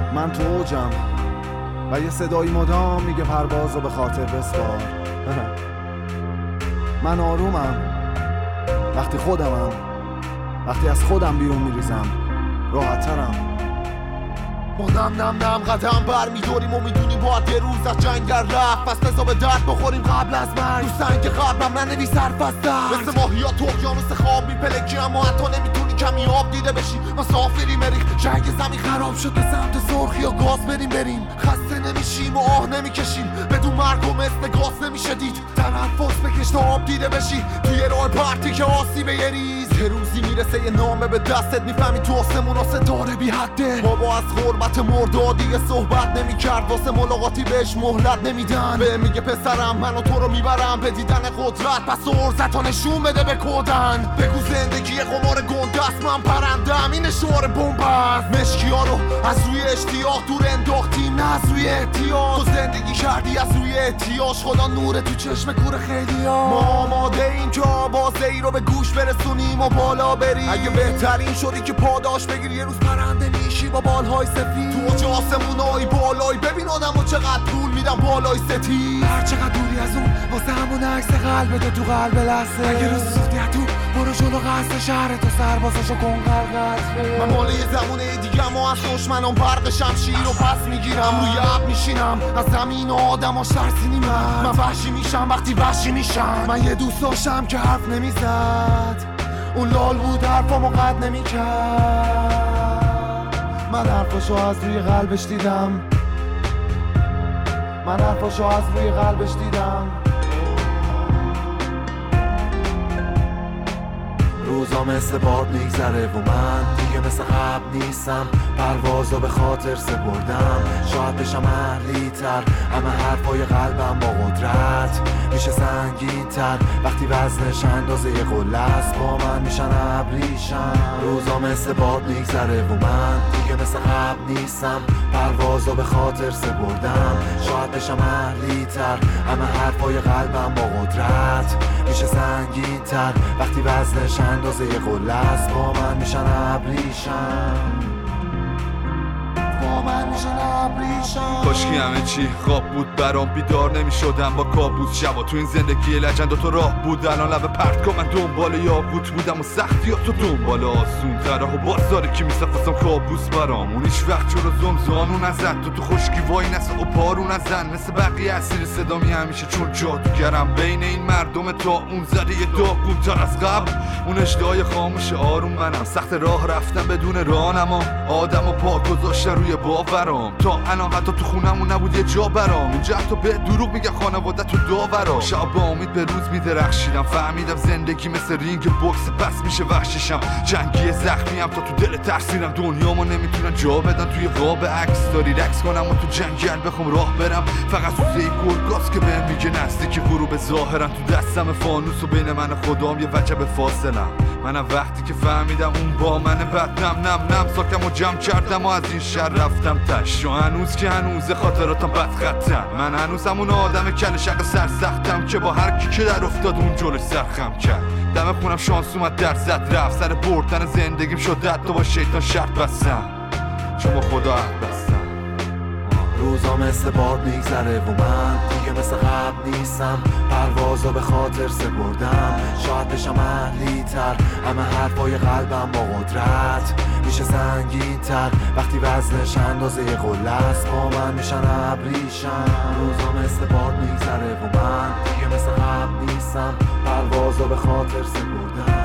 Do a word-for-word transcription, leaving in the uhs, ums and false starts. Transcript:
من تو اوجم و یه صدایی مدام میگه پروازو به خاطر بسپار. من آرومم وقتی خودمم، وقتی از خودم بیرون میریزم راحت‌ترم. ما نم نم نم قدم بر میداریم و میدونیم باید یه روز از جنگل رفت، پس بزا به درد بخوریم قبل از مرگ. رو سنگ قلبم ننویس حرف از درد، مثل ماهیات اقیانوس خواب میپلکی اما حتی نمیتونی کمی آب دیده بشی. مسافری مریخ جنگ زمین خراب شد به سمت سرخی یا گاز بریم بریم. خسته نمیشیم و آه نمیکشیم، بدون مرگ و مثل گاز نمیشه دید. تنفس بکش تا آب دیده بشی توی راه پرتی که آسیبه یه ریز. یه روزی میرسه یه نامه به دستت، میفهمی تو آسمون ها ستاره بی حده. بابا از غربت مرداد دیگه صحبت نمیکرد، واسه ملاقاتی بهش مهلت نمیدن. به میگه پسرم من و تو رو میبرم به دیدن قدرت، پس ارزت ها نشون بده به کودن. بگو زندگی یه قمار گنده است، من پرندم این شعار بمب است. مشکی ها رو از روی اشتیاق دور انداختیم نه از روی احتیاج. تو زندگی کردی از روی احتیاج، خدا نور تو چشم کور خیلی ها. ما آماده این که آوازه ای رو به گوش برسونیم و بالا بریم. اگه بهترین شدی که پاداش بگیری یه روز پرنده میشی با بالهای سفید. تو اوج آسمونای بالای ببین آدمو چقدر طول میدم بالای ستیز. هر چقدر دوری از اون واسه همون عکس قلبت تو قلب لحظه. اگه روز سوختی تو برو جلو قصد شهر تو سربازاشو کن قلقت. من مال یه زمونه دیگه ما از دشمنان برق شمشیر رو پس میگیرم. روی اب میشینم از زمین و آدم ها شرسینی. من من وحشی میشم وقتی وحشی میشم. من یه دوست داشتم که حرف نمیزد، اون لال بود حرفامو قد نمیکرد. من حرفاشو از روی قلبش دیدم، من حرفاشو از روی قلبش دیدم. روزا مثل باد میگذره و من دیگه مثل قبل نیستم. پروازو به خاطر سپردم، شاید بشم اهلی تر، اما حرفای قلبم با قدرت میشه سنگین تر. وقتی وزنش اندازه یه قله است با من میشن ابریشم. روزا مثل باد میگذره و من دیگه مثل قبل نیستم. پروازو به خاطر سپردم، شاید بشم اهلی تر، اما حرفای قلبم با قدرت میشه سنگین تر. وقتی وزنش اندازه یه قله است با من میشن ابریشم، با من میشن ابریشم. کاشکی همه چی خواب بود برام، بیدار نمیشدم با کابوس. شبا تو این زندگی لجند و تو راه بود، الان لب پرت کن من دنبال یاقوت بودم و سختیاتو دنبال آسون تره و بازاری که میسفاسم کابوس برام. اون هیچ وقت چرا زمزانو نزد، تو تو خشکی وای نسه و پارو نزن. مثل بقیه اسیر صدامی همیشه چون جادوگرم بین این مردم تا اون زده یه داغون تر از قبل. اون اشتهای خاموش آروم منم، سخت راه رفتم بدون رانما. آدم و پا گذاشتن روی باورام، تا الان حتی تو خونمون نبود یه جا برام. اینجا حتی به دروغ میگه خانواده تو داورام. شب با امید به روز میدرخشیدم، فهمیدم زندگی مثل رینگ بوکس پس میشه وحشیشم. جنگی زخمیم تا تو دل ترسیدم، دنیامو نمیتونن جا بدن توی قاب عکس. داری رقص کنم و تو جنگل بخوام راه برم، فقط سوزه گرگاس که بهم میگه نزدیک غروب ظاهرا. تو دستم فانوس و بین من و خدام یه وجب فاصلم. منم وقتی که فهمیدم اون با من بد نم نم نم ساکم و جمع کردم و از این شهر رفتم تش. و هنوز که هنوز خاطراتم بد خطم، من هنوز همون آدم کل شق سرسختم که با هر کی که در افتاد اون جلوش سرخم کرد. دم خونم شانس اومد در زد رفت، سر بردن زندگیم شد حتی با شیطان شرط بستم، چون با خدا عهد بستم. روزا مثل باد میگذره و من دیگه مثل قبل نیستم. پروازو به خاطر سپردم، شاید بشم اهلی تر، اما حرفای قلبم با قدرت میشه سنگین تر. وقتی وزنش اندازه یه قله است با من میشن ابریشم. روزا مثل باد میگذره و من دیگه مثل قبل نیستم. پروازو به خاطر سپردم.